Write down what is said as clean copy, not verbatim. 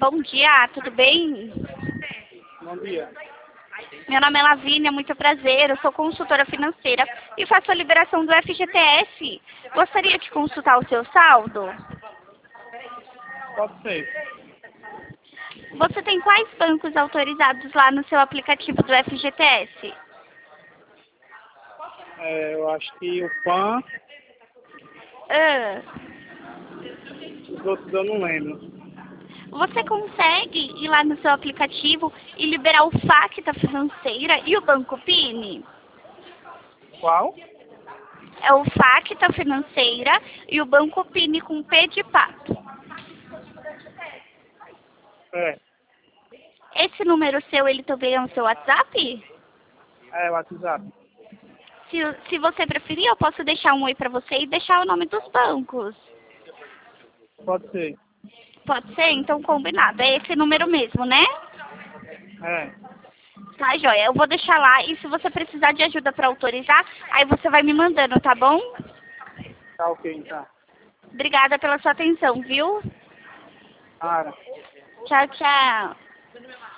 Bom dia, tudo bem? Bom dia. Meu nome é Lavínia, muito prazer. Eu sou consultora financeira e faço a liberação do FGTS. Gostaria de consultar o seu saldo? Pode ser. Você tem quais bancos autorizados lá no seu aplicativo do FGTS? Eu acho que o PAN, Ah, os outros eu não lembro. você consegue ir lá no seu aplicativo e liberar o FAQ Financeira e o Banco PIN? Qual? É o FAQ Financeira e o Banco PIN com P de pato. É. Esse número seu, ele também é o seu WhatsApp? É o WhatsApp. Se você preferir, eu posso deixar um oi pra você e deixar o nome dos bancos. Pode ser. Pode ser? Então, combinado. É esse número mesmo, né? É. Tá, joia. Eu vou deixar lá e se você precisar de ajuda pra autorizar, aí você vai me mandando, tá bom? Tá ok, então. Obrigada pela sua atenção, viu? Ara. Tchau, tchau.